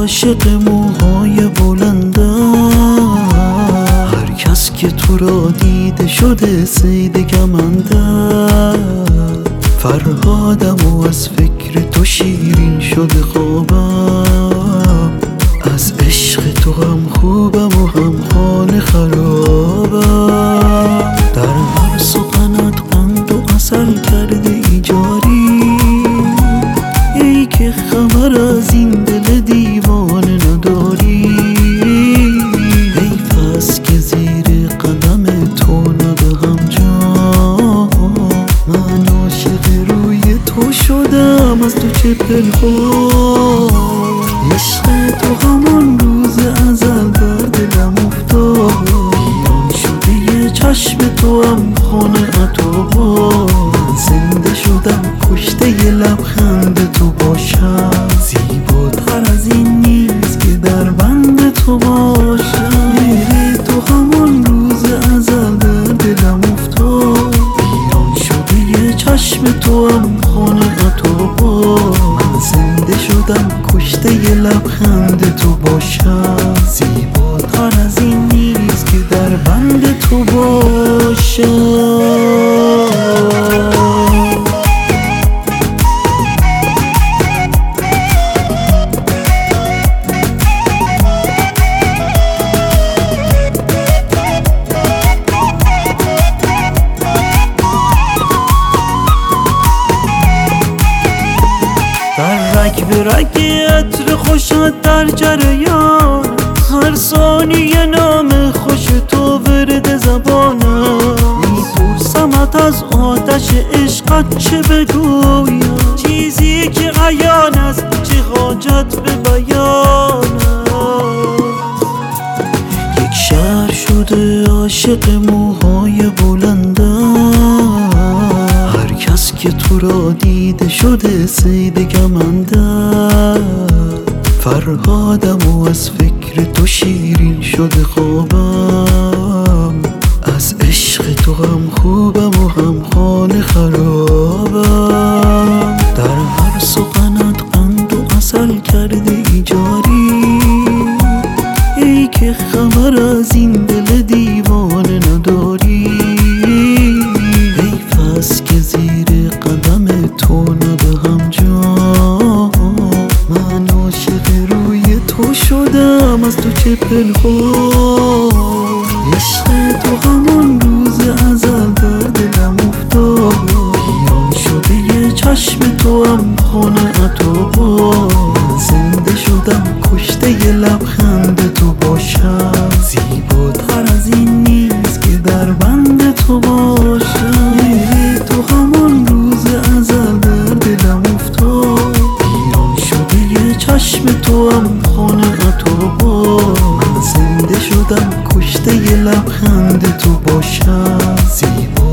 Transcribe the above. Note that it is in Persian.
عاشق موهای بلندم، هر کس که تو را دیده شده صید کمندم. فرهادم و از فکر تو شیرین شده خوابم، از عشق تو هم خوبم و هم خانه خرابم. در هر سخنت قند و عسل کرده ای جاری، ای که خبر از این دل دیوانه نداری. حیف است که زیر قدم تو ندهم جا، من عاشق روی تو شدم از تو چه پنهان. عشق تو همان روز ازل در دلم افتاد، ویران شده یه چشم تو هم خانه اتابا. من زنده شدم کشته یه لبخند تو باشم، زیباتر از این نیست که در بند تو باشم. مهر تو همان روز ازل در دلم افتاد، ویران شده یه چشم تو هم خانه اتابا. من زنده شدم کشته یه لبخند تو باشم، زیباتر از این نیست که در بند تو باشم. رگ به رگ عطر خوشت در جریان، هر ثانیه نام خوش تو ورد زبانم. میپرسمت از آتش عشقت چه بگویم، چیزی که عیان است چه حاجت به بیان است. یک شهر شده عاشق موهای بلندم، هر کس که تو را دیده شده صید کمندم. فرهادم و از فکر تو شیرین شده خوابم، از عشق تو هم خوبم و هم خانه خرابم. در هر سخنت قند و عسل کرده ای جاری، ای که خبر از این دل دیوانه نداری. حیف است که زیر قدم تو ندهم جا، من عاشق روی تو شدم از تو چه پنهان. عشق تو همان روز ازل در دلم افتاد، ویران شده یه چشم تو هم خانه اتابا. من زنده شدم کشته یه لبخند تو باشم، زیباتر از این نیست که در بند تو باشم. مهر تو همان روز ازل در دلم افتاد، ویران شده یه چشم تو هم خانه اتابا. من زنده شدم کشته یه لبخند تو باشم، زیبا